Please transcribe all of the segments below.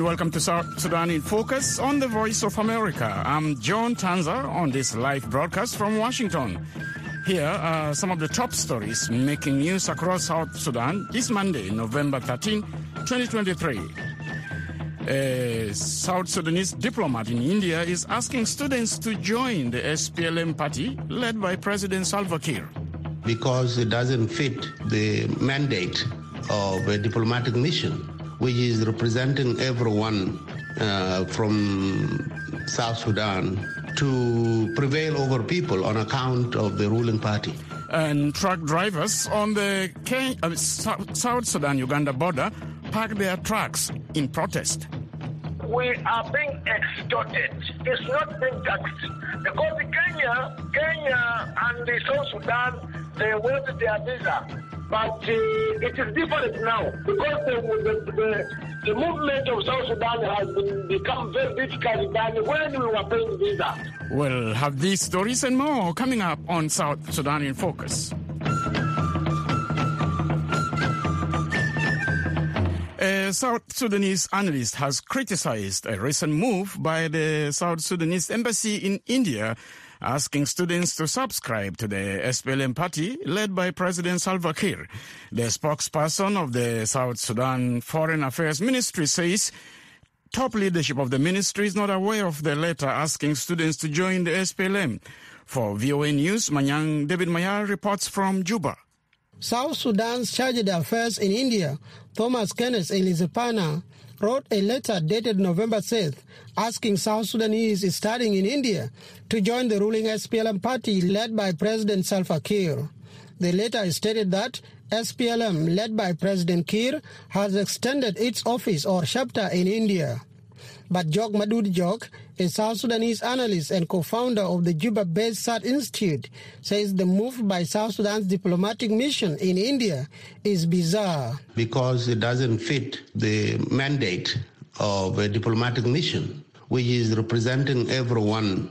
welcome to South Sudan in Focus on the Voice of America. I'm John Tanza on this live broadcast from Washington. Here are some of the top stories making news across South Sudan this Monday, November 13, 2023. A South Sudanese diplomat in India is asking students to join the SPLM party led by President Salva Kiir. Because it doesn't fit the mandate of a diplomatic mission, which is representing everyone from South Sudan to prevail over people on account of the ruling party. And truck drivers on the South Sudan-Uganda border park their trucks in protest. We are being extorted. It's not being taxed. Because Kenya and the South Sudan, they waived their visa. But it is different now because the movement of South Sudan has become very difficult than when we were paying visa. We'll have these stories and more coming up on South Sudan in Focus. A South Sudanese analyst has criticized a recent move by the South Sudanese embassy in India asking students to subscribe to the SPLM party led by President Salva Kiir. The spokesperson of the South Sudan Foreign Affairs Ministry says top leadership of the ministry is not aware of the letter asking students to join the SPLM. For VOA News, Manyang David Mayar reports from Juba. South Sudan's Charge d'Affaires in India, Thomas Kenneth Elizapana, wrote a letter dated November 6th asking South Sudanese studying in India to join the ruling SPLM party led by President Salva Kiir. The letter stated that SPLM, led by President Kiir, has extended its office or chapter in India. But Jok Madud Jok, a South Sudanese analyst and co-founder of the Juba-based SAT Institute, says the move by South Sudan's diplomatic mission in India is bizarre. Because it doesn't fit the mandate of a diplomatic mission, which is representing everyone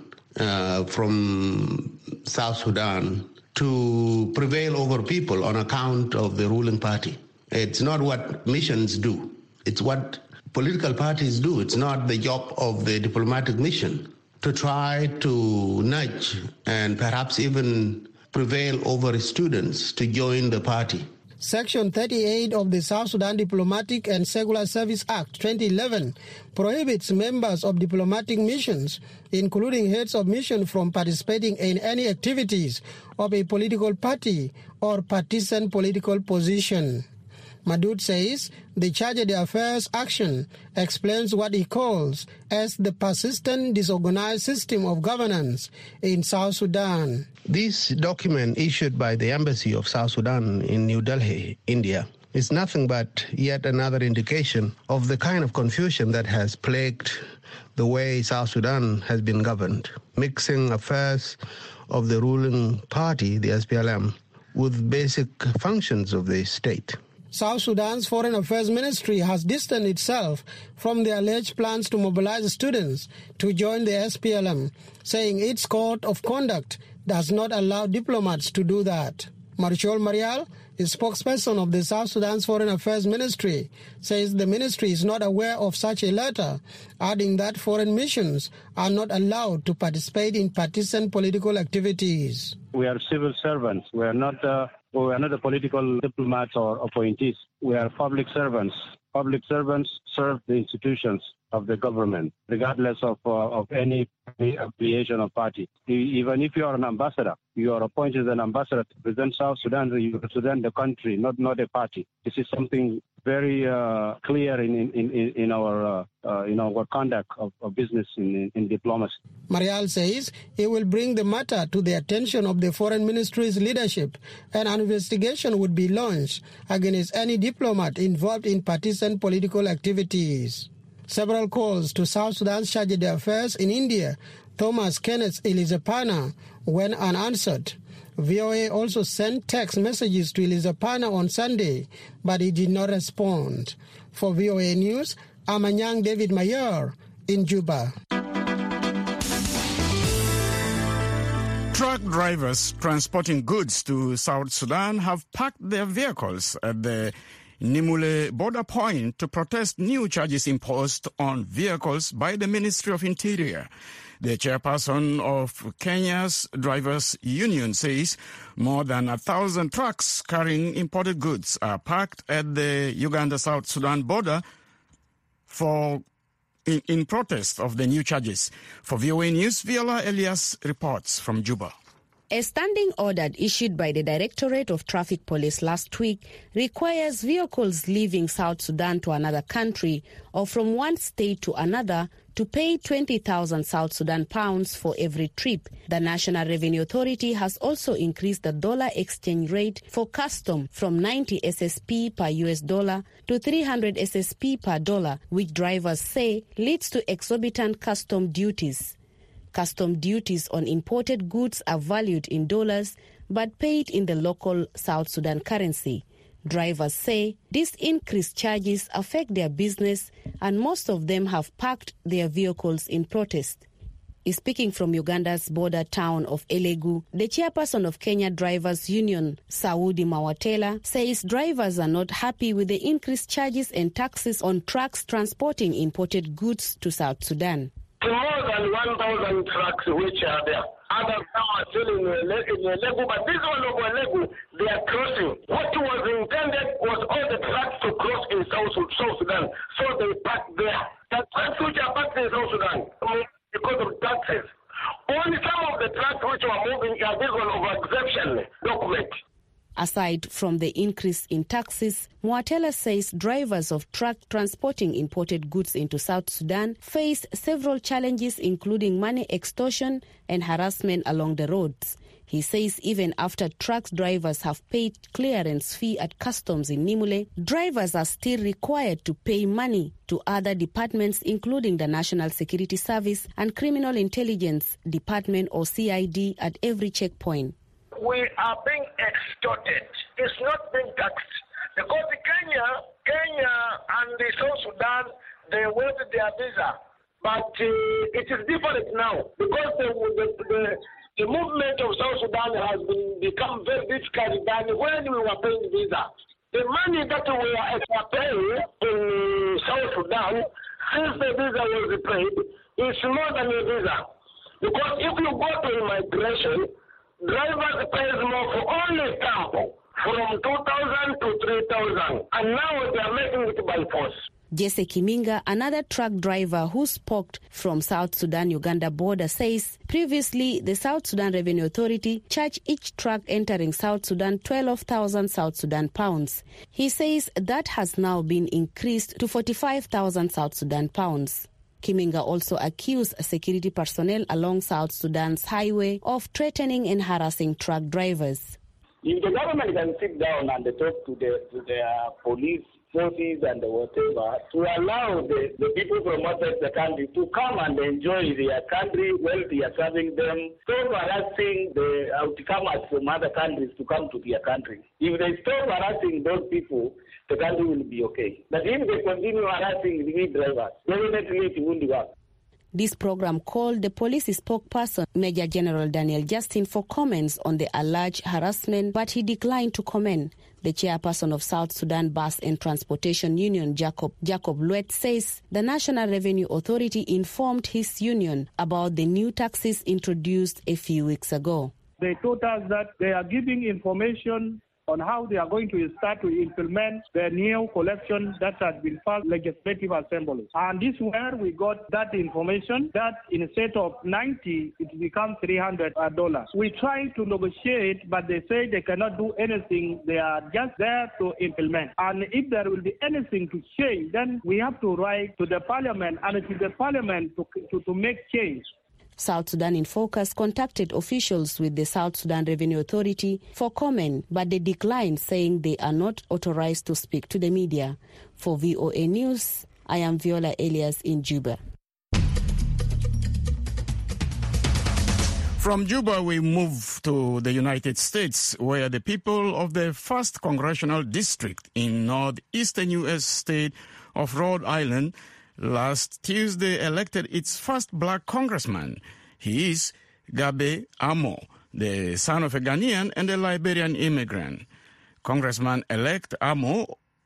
from South Sudan to prevail over people on account of the ruling party. It's not what missions do. It's what political parties do. It's not the job of the diplomatic mission to try to nudge and perhaps even prevail over students to join the party. Section 38 of the South Sudan Diplomatic and Secular Service Act 2011 prohibits members of diplomatic missions, including heads of mission, from participating in any activities of a political party or partisan political position. Madud says the Charge d'Affaires action explains what he calls as the persistent disorganized system of governance in South Sudan. This document issued by the Embassy of South Sudan in New Delhi, India, is nothing but yet another indication of the kind of confusion that has plagued the way South Sudan has been governed, mixing affairs of the ruling party, the SPLM, with basic functions of the state. South Sudan's Foreign Affairs Ministry has distanced itself from the alleged plans to mobilize students to join the SPLM, saying its code of conduct does not allow diplomats to do that. Marichol Marial, a spokesperson of the South Sudan's Foreign Affairs Ministry, says the ministry is not aware of such a letter, adding that foreign missions are not allowed to participate in partisan political activities. We are civil servants. We are not the political diplomats or appointees. We are public servants. Public servants serve the institutions of the government, regardless of any affiliation or party. Even if you are an ambassador, you are appointed as an ambassador to represent South Sudan, you represent the country, not a party. This is something very clear in our conduct of business in diplomacy. Marial says he will bring the matter to the attention of the Foreign Ministry's leadership, and an investigation would be launched against any diplomat involved in partisan political activities. Several calls to South Sudan's Charge d'Affaires in India, Thomas Kenneth Elizapana, went unanswered. VOA also sent text messages to Elizapana on Sunday, but he did not respond. For VOA News, I'm Anyang David Mayer in Juba. Truck drivers transporting goods to South Sudan have parked their vehicles at the Nimule border point to protest new charges imposed on vehicles by the Ministry of Interior. The chairperson of Kenya's Drivers Union says more than 1,000 trucks carrying imported goods are parked at the Uganda-South Sudan border in protest of the new charges. For VOA News, Viola Elias reports from Juba. A standing order issued by the Directorate of Traffic Police last week requires vehicles leaving South Sudan to another country or from one state to another to pay 20,000 South Sudan pounds for every trip. The National Revenue Authority has also increased the dollar exchange rate for custom from 90 SSP per US dollar to 300 SSP per dollar, which drivers say leads to exorbitant custom duties. Custom duties on imported goods are valued in dollars but paid in the local South Sudan currency. Drivers say these increased charges affect their business and most of them have parked their vehicles in protest. Speaking from Uganda's border town of Elegu, the chairperson of Kenya Drivers Union, Saudi Mawatela, says drivers are not happy with the increased charges and taxes on trucks transporting imported goods to South Sudan. More than 1,000 trucks which are there. Others now are still in Elegu, but this one of Elegu, they are crossing. What was intended was all the trucks to cross in South Sudan, so they parked there. The trucks which are parked in South Sudan, because of taxes. Only some of the trucks which were moving are this one of exemption document. Aside from the increase in taxes, Mwatela says drivers of truck transporting imported goods into South Sudan face several challenges, including money extortion and harassment along the roads. He says even after truck drivers have paid clearance fee at customs in Nimule, drivers are still required to pay money to other departments, including the National Security Service and Criminal Intelligence Department or CID at every checkpoint. We are being extorted. It's not being taxed. Because Kenya and the South Sudan, they waived their visa. But it is different now because the movement of South Sudan has become very difficult than when we were paying visa. The money that we are paying in South Sudan, since the visa was paid, is more than a visa. Because if you go to immigration, drivers pay more for only stamp from 2,000 to 3,000, and now they are making it by force. Jesse Kiminga, another truck driver who spoke from South Sudan-Uganda border, says previously the South Sudan Revenue Authority charged each truck entering South Sudan 12,000 South Sudan pounds. He says that has now been increased to 45,000 South Sudan pounds. Kiminga also accused security personnel along South Sudan's highway of threatening and harassing truck drivers. If the government can sit down and talk to their police forces and whatever, to allow the people from outside the country to come and enjoy their country while they are serving them, stop harassing the outcomers from other countries to come to their country. If they stop harassing those people, the country will be okay. But if they continue harassing the drivers, definitely it won't work. This program called the police spokesperson, Major General Daniel Justin, for comments on the alleged harassment, but he declined to comment. The chairperson of South Sudan Bus and Transportation Union, Jacob Luet, says the National Revenue Authority informed his union about the new taxes introduced a few weeks ago. They told us that they are giving information on how they are going to start to implement the new collection that has been passed legislative assembly. And this is where we got that information that instead of 90, it becomes $300. We try to negotiate, but they say they cannot do anything. They are just there to implement. And if there will be anything to change, then we have to write to the parliament and to the parliament to make change. South Sudan in Focus contacted officials with the South Sudan Revenue Authority for comment, but they declined, saying they are not authorized to speak to the media. For VOA News, I am Viola Elias in Juba. From Juba, we move to the United States, where the people of the 1st Congressional District in northeastern U.S. state of Rhode Island last Tuesday elected its first black congressman. He is Gabe Amo, the son of a Ghanaian and a Liberian immigrant. Congressman-elect Amo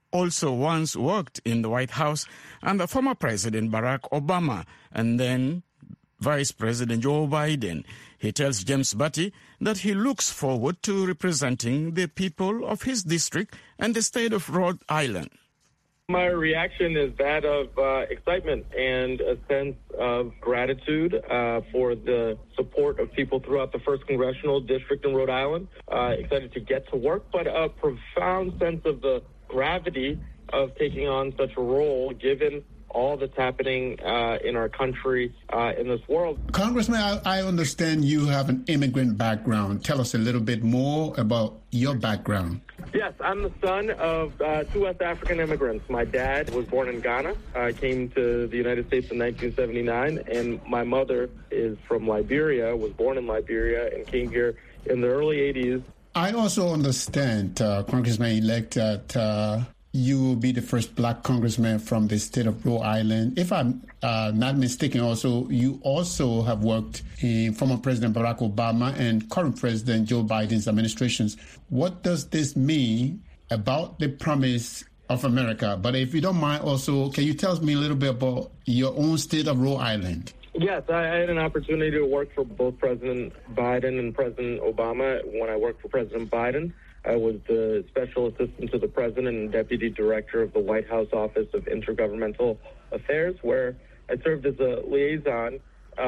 also once worked in the White House under former President Barack Obama and then Vice President Joe Biden. He tells James Batty that he looks forward to representing the people of his district and the state of Rhode Island. My reaction is that of excitement and a sense of gratitude for the support of people throughout the 1st Congressional District in Rhode Island. Excited to get to work, but a profound sense of the gravity of taking on such a role given all that's happening in our country, in this world. Congressman, I understand you have an immigrant background. Tell us a little bit more about your background. Yes, I'm the son of 2 West African immigrants. My dad was born in Ghana. I came to the United States in 1979, and my mother is from Liberia, was born in Liberia, and came here in the early 80s. I also understand, Congressman-elect, that you will be the first black congressman from the state of Rhode Island. If I'm not mistaken, you also have worked in former President Barack Obama and current President Joe Biden's administrations. What does this mean about the promise of America? But if you don't mind also, can you tell me a little bit about your own state of Rhode Island? Yes, I had an opportunity to work for both President Biden and President Obama. When I worked for President Biden, I was the special assistant to the president and deputy director of the White House Office of Intergovernmental Affairs, where I served as a liaison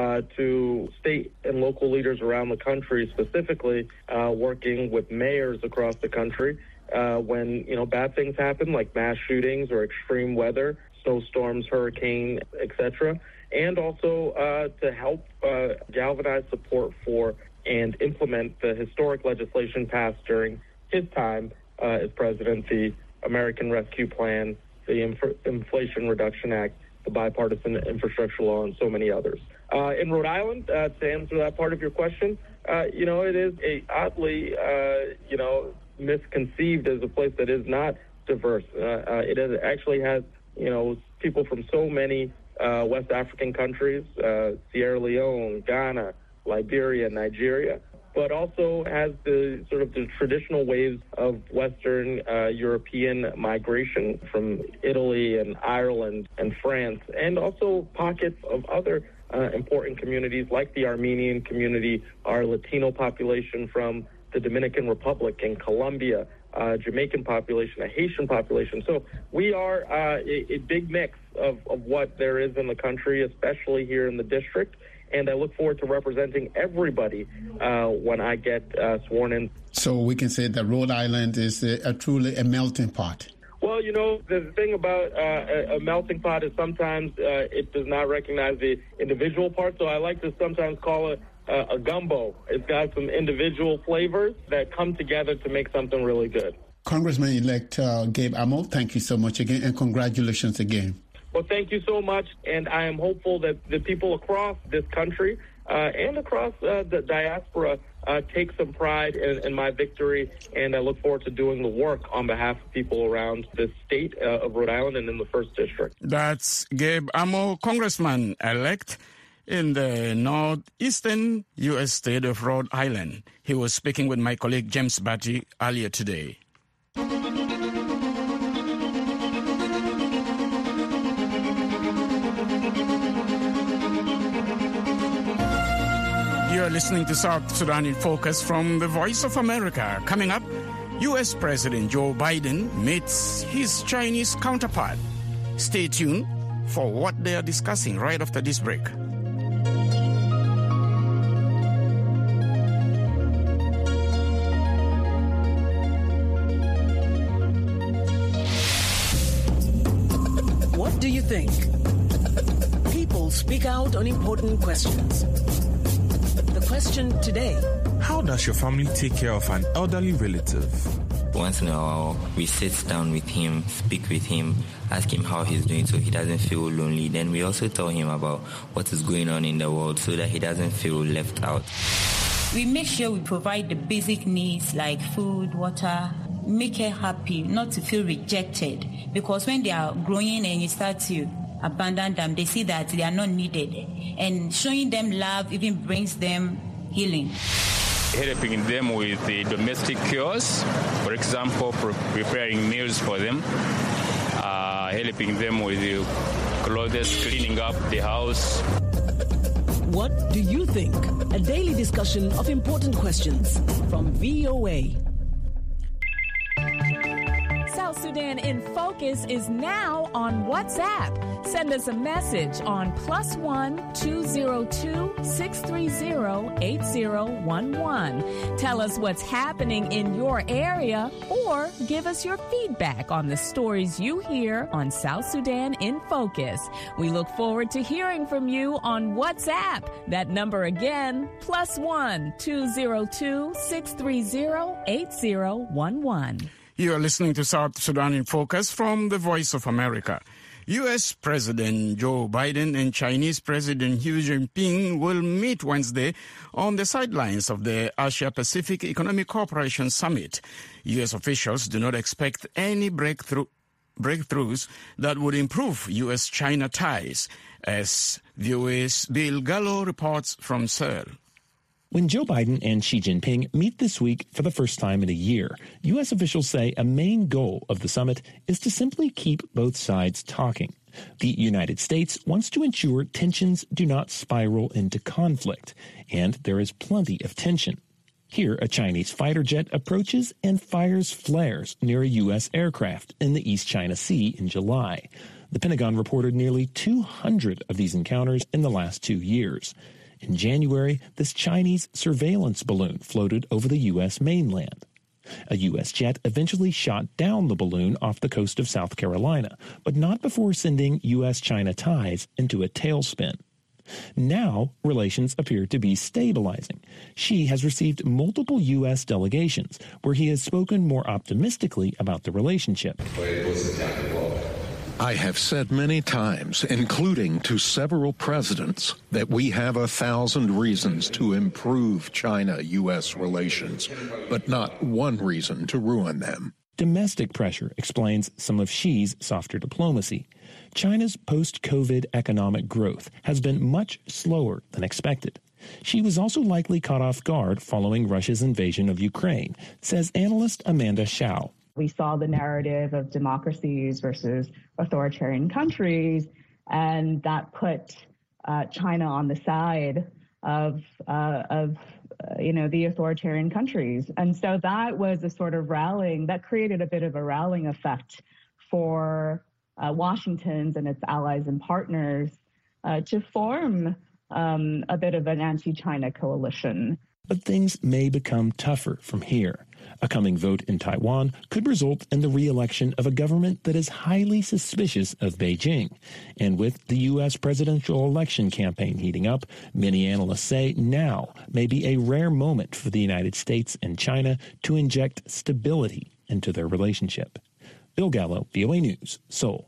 to state and local leaders around the country, specifically working with mayors across the country when, bad things happen like mass shootings or extreme weather, snowstorms, hurricane, etc., and also to help galvanize support for and implement the historic legislation passed during his time as president, the American Rescue Plan, the Inflation Reduction Act, the Bipartisan Infrastructure Law, and so many others. In Rhode Island, to answer that part of your question, it is a oddly, misconceived as a place that is not diverse. It actually has, people from so many West African countries, Sierra Leone, Ghana, Liberia, Nigeria, but also has the sort of the traditional waves of Western European migration from Italy and Ireland and France, and also pockets of other important communities like the Armenian community, our Latino population from the Dominican Republic and Colombia, Jamaican population, a Haitian population. So we are a big mix of what there is in the country, especially here in the district. And I look forward to representing everybody when I get sworn in. So we can say that Rhode Island is truly a melting pot. Well, the thing about a melting pot is sometimes it does not recognize the individual parts. So I like to sometimes call it a gumbo. It's got some individual flavors that come together to make something really good. Congressman-elect Gabe Amo, thank you so much again, and congratulations again. Well, thank you so much, and I am hopeful that the people across this country and across the diaspora take some pride in my victory, and I look forward to doing the work on behalf of people around the state of Rhode Island and in the 1st District. That's Gabe Amo, Congressman-elect in the northeastern U.S. state of Rhode Island. He was speaking with my colleague James Batty earlier today. You're listening to South Sudan in Focus from the Voice of America. Coming up, U.S. President Joe Biden meets his Chinese counterpart. Stay tuned for what they are discussing right after this break. What do you think? People speak out on important questions. The question today: how does your family take care of an elderly relative? Once in a while, we sit down with him, speak with him, ask him how he's doing so he doesn't feel lonely. Then we also tell him about what is going on in the world so that he doesn't feel left out. We make sure we provide the basic needs like food, water, make her happy, not to feel rejected. Because when they are growing and you start to abandon them, they see that they are not needed. And showing them love even brings them healing. helping them with the domestic chores, for example, preparing meals for them, helping them with the clothes, cleaning up the house. What do you think? A daily discussion of important questions from VOA. South Sudan in Focus is now on WhatsApp. Send us a message on +1 202 630 8011. Tell us what's happening in your area or give us your feedback on the stories you hear on South Sudan in Focus. We look forward to hearing from you on WhatsApp. That number again, +1 202 630 8011. You are listening to South Sudan in Focus from the Voice of America. U.S. President Joe Biden and Chinese President Xi Jinping will meet Wednesday on the sidelines of the Asia-Pacific Economic Cooperation Summit. U.S. officials do not expect any breakthroughs that would improve U.S.-China ties, as VOA's Bill Gallo reports from Seoul. When Joe Biden and Xi Jinping meet this week for the first time in a year, U.S. officials say a main goal of the summit is to simply keep both sides talking. The United States wants to ensure tensions do not spiral into conflict, and there is plenty of tension. Here, a Chinese fighter jet approaches and fires flares near a U.S. aircraft in the East China Sea in July. The Pentagon reported nearly 200 of these encounters in the last 2 years. In January, this Chinese surveillance balloon floated over the U.S. mainland. A U.S. jet eventually shot down the balloon off the coast of South Carolina, but not before sending U.S.-China ties into a tailspin. Now, relations appear to be stabilizing. Xi has received multiple U.S. delegations, where he has spoken more optimistically about the relationship. I have said many times, including to several presidents, that we have 1,000 reasons to improve China-U.S. relations, but not one reason to ruin them. Domestic pressure explains some of Xi's softer diplomacy. China's post-COVID economic growth has been much slower than expected. Xi was also likely caught off guard following Russia's invasion of Ukraine, says analyst Amanda Shao. We saw the narrative of democracies versus authoritarian countries, and that put China on the side of the authoritarian countries. And so that was a sort of rallying, that created a bit of a rallying effect for Washington's and its allies and partners to form a bit of an anti-China coalition. But things may become tougher from here. A coming vote in Taiwan could result in the re-election of a government that is highly suspicious of Beijing. And with the U.S. presidential election campaign heating up, many analysts say now may be a rare moment for the United States and China to inject stability into their relationship. Bill Gallo, VOA News, Seoul.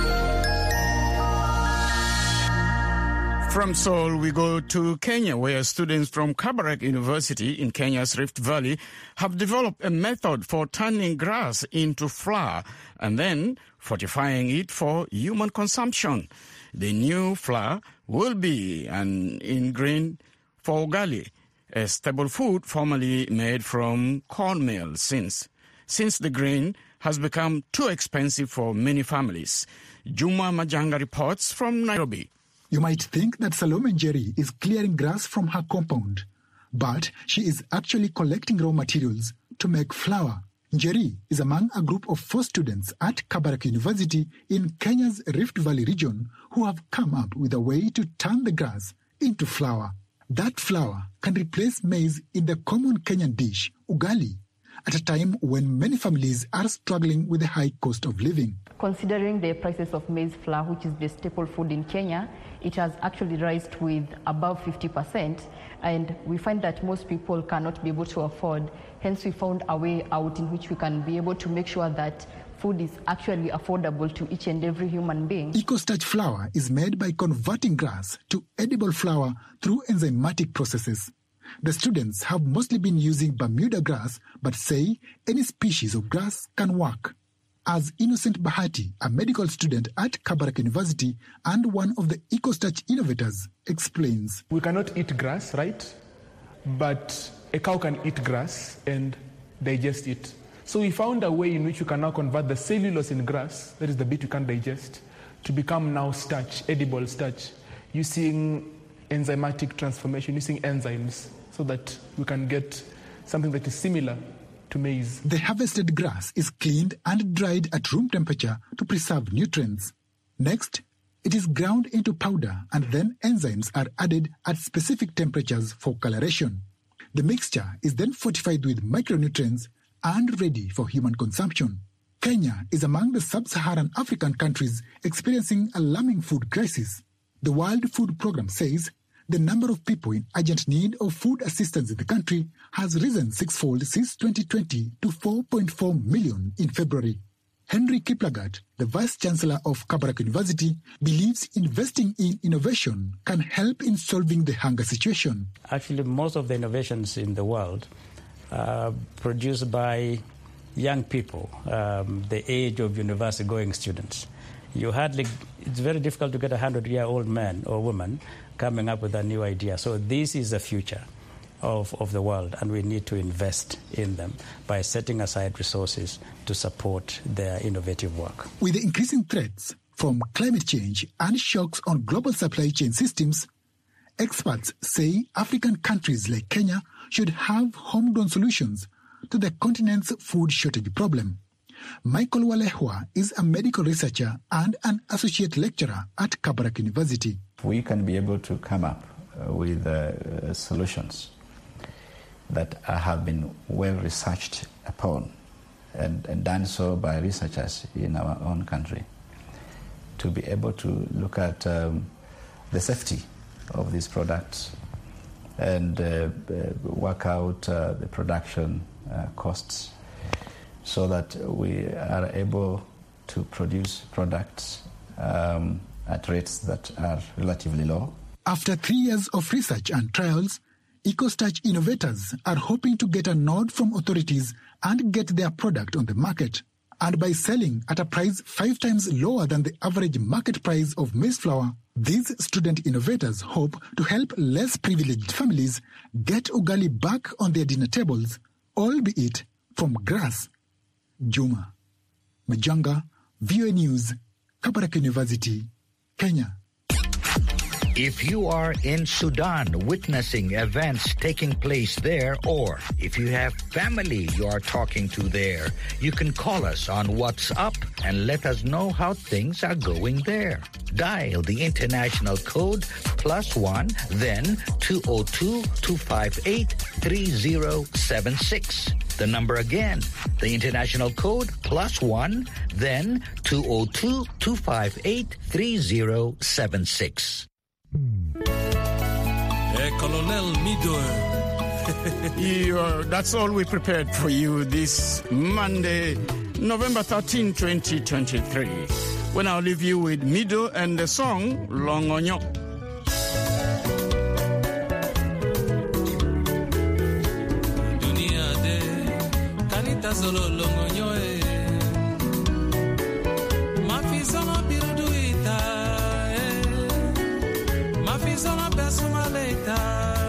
From Seoul, we go to Kenya, where students from Kabarak University in Kenya's Rift Valley have developed a method for turning grass into flour and then fortifying it for human consumption. The new flour will be an ingredient for ugali, a staple food formerly made from cornmeal since the grain has become too expensive for many families. Juma Majanga reports from Nairobi. You might think that Salome Njeri is clearing grass from her compound, but she is actually collecting raw materials to make flour. Njeri is among a group of 4 students at Kabarak University in Kenya's Rift Valley region who have come up with a way to turn the grass into flour. That flour can replace maize in the common Kenyan dish, ugali, at a time when many families are struggling with the high cost of living. Considering the prices of maize flour, which is the staple food in Kenya, it has actually risen with above 50%, and we find that most people cannot be able to afford. Hence, we found a way out in which we can be able to make sure that food is actually affordable to each and every human being. EcoStarch flour is made by converting grass to edible flour through enzymatic processes. The students have mostly been using Bermuda grass, but say any species of grass can work. As Innocent Bahati, a medical student at Kabarak University and one of the EcoStarch innovators, explains. We cannot eat grass, right? but a cow can eat grass and digest it. So we found a way in which we can now convert the cellulose in grass, that is the bit you can't digest, to become now starch, edible starch, using enzymatic transformation, using enzymes, so that we can get something that is similar to maize. The harvested grass is cleaned and dried at room temperature to preserve nutrients. Next, it is ground into powder and then enzymes are added at specific temperatures for coloration. The mixture is then fortified with micronutrients and ready for human consumption. Kenya is among the sub-Saharan African countries experiencing a alarming food crisis. The World Food Programme says the number of people in urgent need of food assistance in the country has risen sixfold since 2020 to 4.4 million in February. Henry Kiplagat, the Vice-Chancellor of Kabarak University, believes investing in innovation can help in solving the hunger situation. Actually, most of the innovations in the world are produced by young people, the age of university-going students. It's very difficult to get a 100-year-old man or woman coming up with a new idea. So this is the future of the world, and we need to invest in them by setting aside resources to support their innovative work. With the increasing threats from climate change and shocks on global supply chain systems, experts say African countries like Kenya should have homegrown solutions to the continent's food shortage problem. Michael Walehwa is a medical researcher and an associate lecturer at Kabarak University. We can be able to come up with solutions that have been well researched upon and done so by researchers in our own country, to be able to look at the safety of these products and work out the production costs, so that we are able to produce products at rates that are relatively low. After 3 years of research and trials, EcoStarch innovators are hoping to get a nod from authorities and get their product on the market. And by selling at a price 5 times lower than the average market price of maize flour, these student innovators hope to help less privileged families get ugali back on their dinner tables, albeit from grass. Juma Majanga, VOA News, Kabarak University, Kenya. If you are in Sudan witnessing events taking place there, or if you have family you are talking to there, you can call us on WhatsApp and let us know how things are going there. Dial the international code +1, then 202-258-3076. The number again, the international code +1, then 202-258-3076. Colonel Mido. That's all we prepared for you this Monday, November 13, 2023. When I'll leave you with Mido and the song Longonyo. Dunia de kanita solo longonyo mafisama biruduita mafisama personalita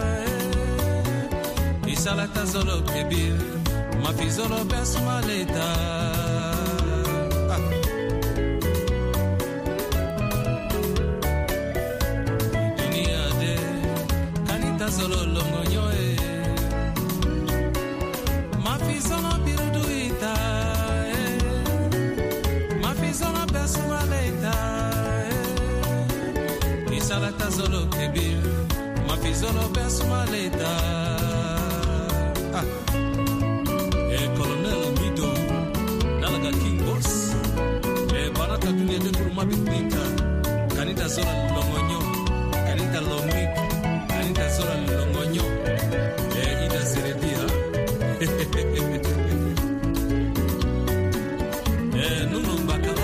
isalata solo kebir mafisolo personalita. Solo longonyo mafisolo biruduita mafisolo personalita isalata solo kebir mafisolo personalita. Colonel Mido nalaga King Boss baraka dunia de kuruma biruduita kanita solo longonyo kanita lomik kanita solo longonyo ida seredia nuno bakala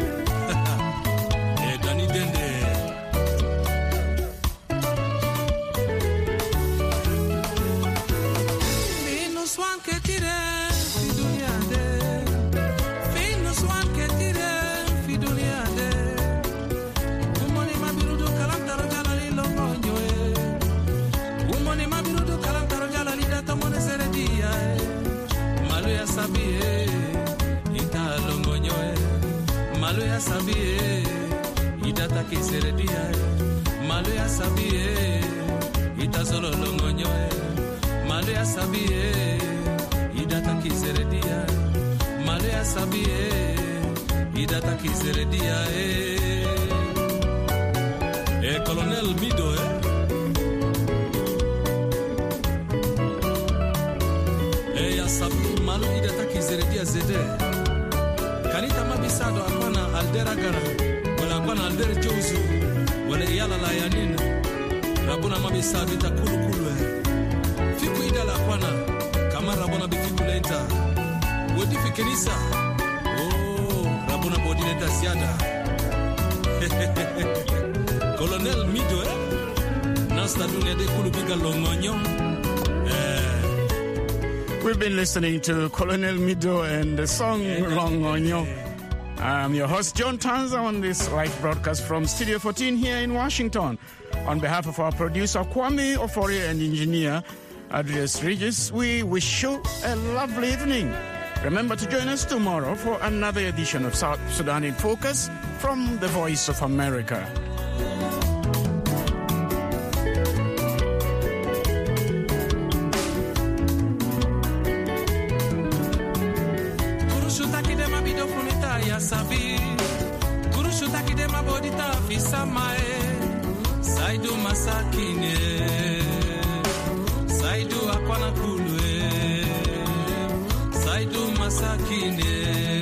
dani dende fino swan che tire fi dunia de fino swan che tire fi dunia de umoni mabirudo sabie ita longonyoe malo ya sabie idata kiseredia malo ya sabie ita solo longonyoe malo ya sabie idata kiseredia malo ya sabie idata kiseredia Colonel Mido ya sabu malu idata kiseredia zede kanita mabisado akwana aldera gara wala akwana aldera jozu wala yala la yanina rabuna mabisado itakulu fiku idala akwana kama rabuna bifiku lenta wodi fikirisa rabuna bodi lenta siada Colonel Mido nasta dunia de kulu biga longonyo. We've been listening to Colonel Mido and the song Longonyo. I'm your host, John Tanza, on this live broadcast from Studio 14 here in Washington. On behalf of our producer, Kwame Ofori, and engineer, Adrius Regis, we wish you a lovely evening. Remember to join us tomorrow for another edition of South Sudan in Focus from the Voice of America. Saidu masakine Saidu akwana kulwe Saidu masakine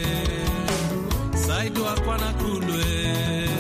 Saidu akwana kulwe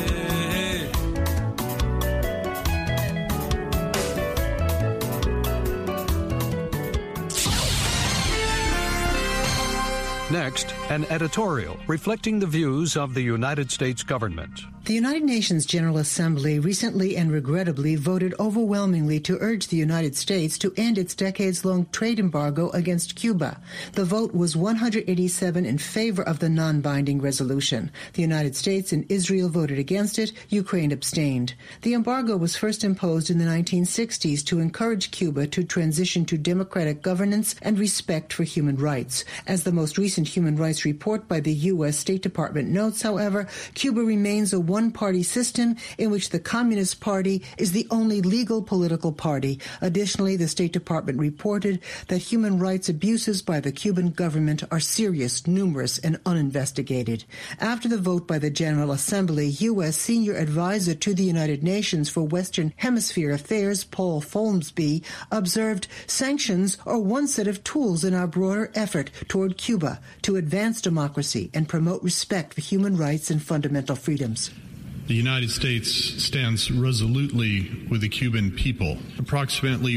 Next, an editorial reflecting the views of the United States government. The United Nations General Assembly recently and regrettably voted overwhelmingly to urge the United States to end its decades-long trade embargo against Cuba. The vote was 187 in favor of the non-binding resolution. The United States and Israel voted against it. Ukraine abstained. The embargo was first imposed in the 1960s to encourage Cuba to transition to democratic governance and respect for human rights. As the most recent human rights report by the U.S. State Department notes, however, Cuba remains a one-party system in which the Communist Party is the only legal political party. Additionally, the State Department reported that human rights abuses by the Cuban government are serious, numerous, and uninvestigated. After the vote by the General Assembly, U.S. Senior Advisor to the United Nations for Western Hemisphere Affairs, Paul Folmsby, observed, "Sanctions are one set of tools in our broader effort toward Cuba to advance democracy and promote respect for human rights and fundamental freedoms." The United States stands resolutely with the Cuban people. Approximately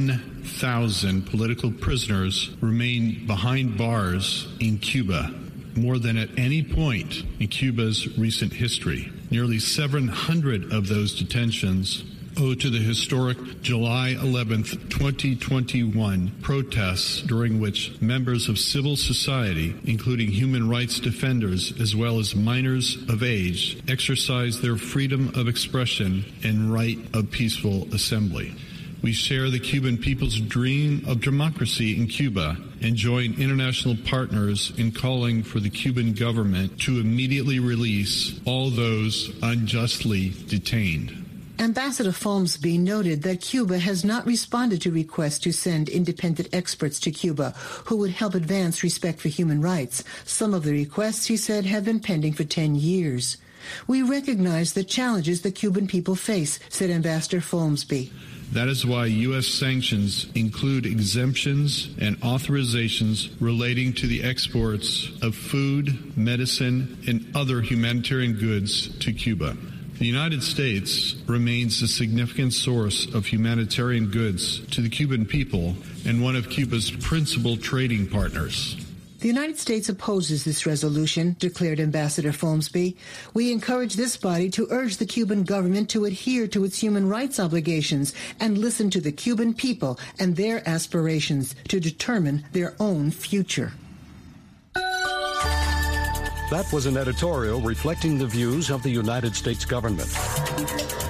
1,000 political prisoners remain behind bars in Cuba, more than at any point in Cuba's recent history. Nearly 700 of those detentions owe to the historic July 11th, 2021 protests during which members of civil society, including human rights defenders as well as minors of age, exercised their freedom of expression and right of peaceful assembly. We share the Cuban people's dream of democracy in Cuba and join international partners in calling for the Cuban government to immediately release all those unjustly detained. Ambassador Folmsby noted that Cuba has not responded to requests to send independent experts to Cuba who would help advance respect for human rights. Some of the requests, he said, have been pending for 10 years. "We recognize the challenges the Cuban people face," said Ambassador Folmsby. That is why U.S. sanctions include exemptions and authorizations relating to the exports of food, medicine, and other humanitarian goods to Cuba. The United States remains a significant source of humanitarian goods to the Cuban people and one of Cuba's principal trading partners. The United States opposes this resolution, declared Ambassador Folmsby. "We encourage this body to urge the Cuban government to adhere to its human rights obligations and listen to the Cuban people and their aspirations to determine their own future." That was an editorial reflecting the views of the United States government.